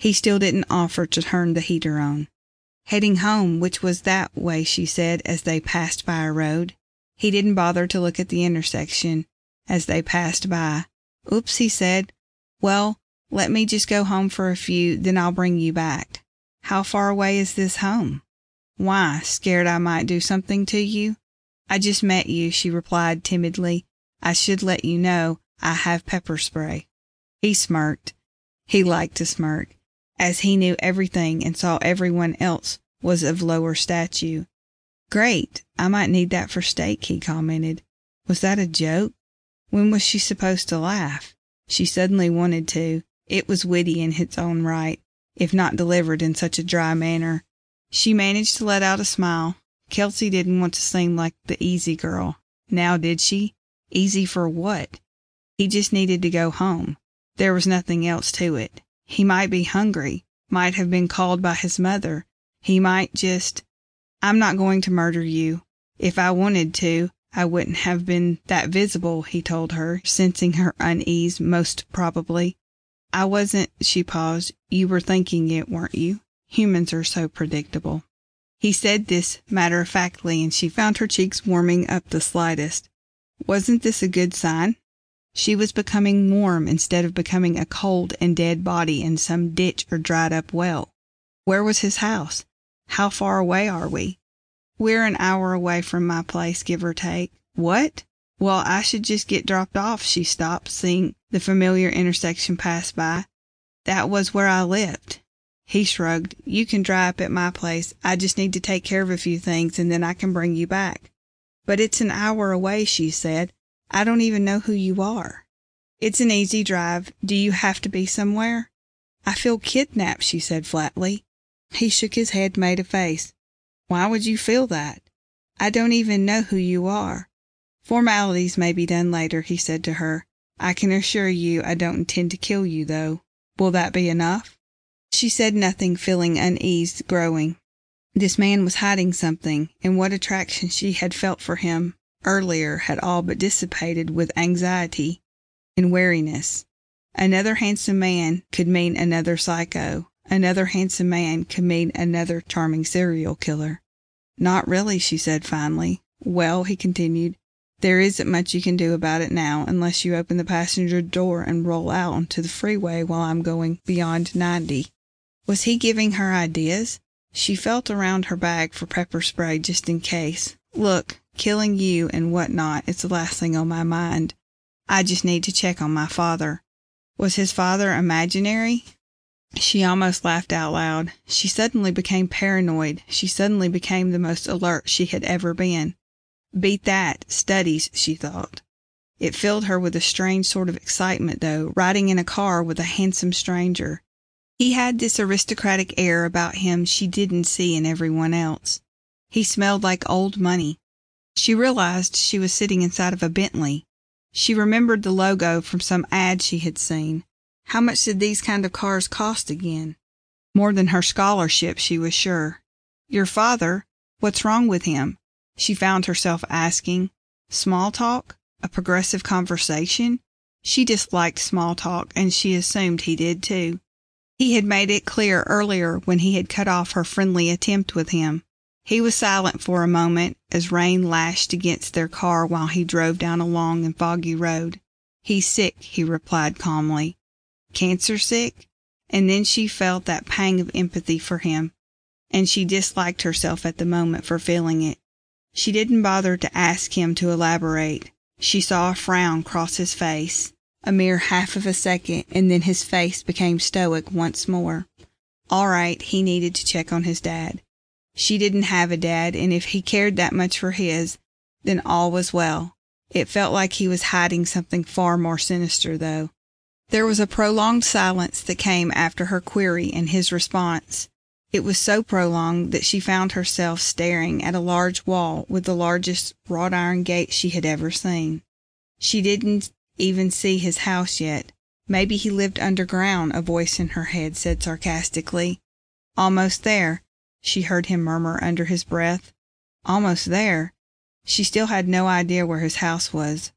He still didn't offer to turn the heater on. Heading home, which was that way, she said, as they passed by a road. He didn't bother to look at the intersection as they passed by. Oops, he said. Well, let me just go home for a few, then I'll bring you back. How far away is this home? Why, scared I might do something to you? I just met you, she replied timidly. I should let you know I have pepper spray. He smirked. He liked to smirk, as he knew everything and saw everyone else was of lower stature. Great, I might need that for steak, he commented. Was that a joke? When was she supposed to laugh? She suddenly wanted to. It was witty in its own right, if not delivered in such a dry manner. She managed to let out a smile. Kelsey didn't want to seem like the easy girl. Now did she? Easy for what? He just needed to go home. There was nothing else to it. He might be hungry, might have been called by his mother. He might just... I'm not going to murder you. If I wanted to, I wouldn't have been that visible, he told her, sensing her unease most probably. I wasn't, she paused. You were thinking it, weren't you? Humans are so predictable. He said this matter-of-factly, and she found her cheeks warming up the slightest. Wasn't this a good sign? She was becoming warm instead of becoming a cold and dead body in some ditch or dried-up well. Where was his house? How far away are we? We're an hour away from my place, give or take. What? Well, I should just get dropped off, she stopped, seeing the familiar intersection pass by. That was where I lived. He shrugged. You can dry up at my place. I just need to take care of a few things, and then I can bring you back. But it's an hour away, she said. I don't even know who you are. It's an easy drive. Do you have to be somewhere? I feel kidnapped, she said flatly. He shook his head, made a face. Why would you feel that? I don't even know who you are. Formalities may be done later, he said to her. I can assure you I don't intend to kill you, though. Will that be enough? She said nothing, feeling unease growing. This man was hiding something, and what attraction she had felt for him earlier had all but dissipated with anxiety and weariness. Another handsome man could mean another psycho. Another handsome man could mean another charming serial killer. Not really, she said finally. Well, he continued, there isn't much you can do about it now unless you open the passenger door and roll out onto the freeway while I'm going beyond 90. Was he giving her ideas? She felt around her bag for pepper spray just in case. Look, killing you and whatnot is the last thing on my mind. I just need to check on my father. Was his father imaginary? She almost laughed out loud. She suddenly became paranoid. She suddenly became the most alert she had ever been. Beat that. Studies, she thought. It filled her with a strange sort of excitement, though, riding in a car with a handsome stranger. He had this aristocratic air about him she didn't see in everyone else. He smelled like old money. She realized she was sitting inside of a Bentley. She remembered the logo from some ad she had seen. How much did these kind of cars cost again? More than her scholarship, she was sure. Your father? What's wrong with him? She found herself asking. Small talk? A progressive conversation? She disliked small talk, and she assumed he did too. He had made it clear earlier when he had cut off her friendly attempt with him. He was silent for a moment as rain lashed against their car while he drove down a long and foggy road. He's sick, he replied calmly. Cancer sick? And then she felt that pang of empathy for him, and she disliked herself at the moment for feeling it. She didn't bother to ask him to elaborate. She saw a frown cross his face, a mere half of a second, and then his face became stoic once more. All right, he needed to check on his dad. She didn't have a dad, and if he cared that much for his, then all was well. It felt like he was hiding something far more sinister, though. There was a prolonged silence that came after her query and his response. It was so prolonged that she found herself staring at a large wall with the largest wrought-iron gate she had ever seen. She didn't even see his house yet. Maybe he lived underground, a voice in her head said sarcastically. Almost there, she heard him murmur under his breath. Almost there. She still had no idea where his house was.